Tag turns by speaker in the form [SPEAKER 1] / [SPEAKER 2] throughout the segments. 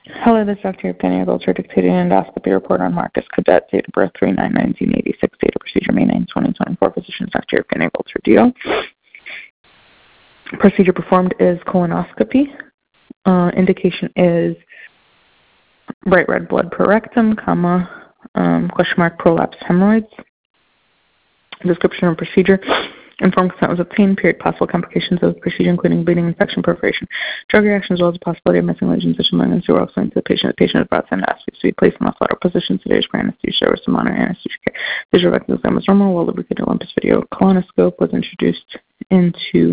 [SPEAKER 1] Hello, this is Dr. Evgenia Golcher, dictating an endoscopy report on Marcus Cadet, date of birth 3/9/1986, date of procedure May 9, 2024. Physician is Dr. Evgenia Golcher, DO. Procedure performed is colonoscopy. Indication is bright red blood per rectum, question mark prolapsed hemorrhoids. Description of procedure. Informed consent was obtained. Period. Possible complications of the procedure, including bleeding, infection, perforation, drug reaction, as well as the possibility of missing lesions, such as malignancy, were explained to the patient. The patient is brought to endoscopy to be placed in a lateral position. Sedation for anesthesia or some minor anesthesia care. Visual rectal exam was normal. Well lubricated Olympus video colonoscope was introduced into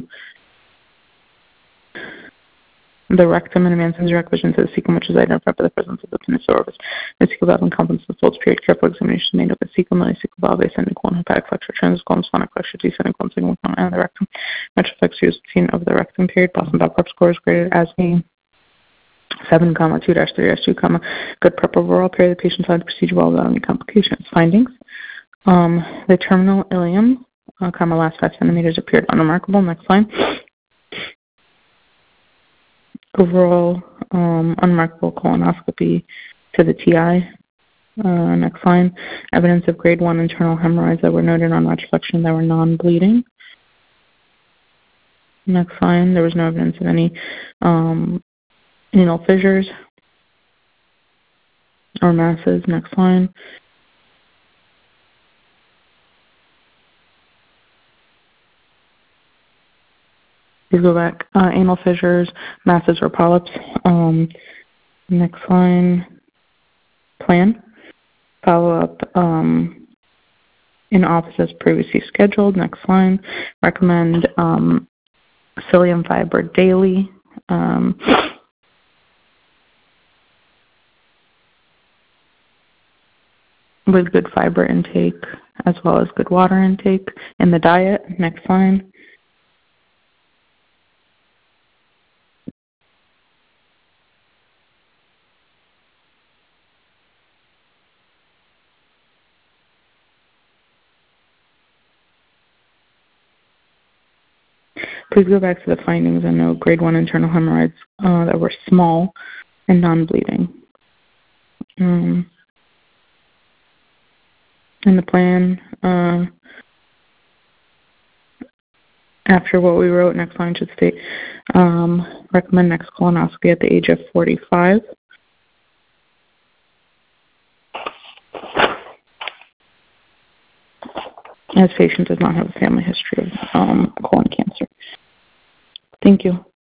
[SPEAKER 1] the rectum and advanced direct vision to the cecum, which is identified by the presence of the penis orifice. The cecal valve encompasses the folds. Period. Careful examination made of the cecal, cecal valve, ascending colon, hepatic flexure, transcolon, sonic flexure, descending colon, sigmoid colon, and the rectum. Metroplex seen of the rectum. Period. Boston Balcrup score is graded as a 7, 2-3-2, good prep overall. Period. The patient had the procedure well without any complications. Findings. The terminal ileum, last 5 centimeters appeared unremarkable. Next line. Overall, unremarkable colonoscopy to the TI. Next line. Evidence of grade 1 internal hemorrhoids that were noted on retroflexion that were non-bleeding. Next line. There was no evidence of any anal fissures or masses. Next line. Please go back. Anal fissures, masses, or polyps. Next line. Plan. Follow-up in office as previously scheduled. Next line. Recommend psyllium fiber daily. With good fiber intake as well as good water intake in the diet. Next line. Please go back to the findings and note grade 1 internal hemorrhoids that were small and non-bleeding. In the plan, after what we wrote, next line should state, recommend next colonoscopy at the age of 45. As patient does not have a family history of colon cancer. Thank you.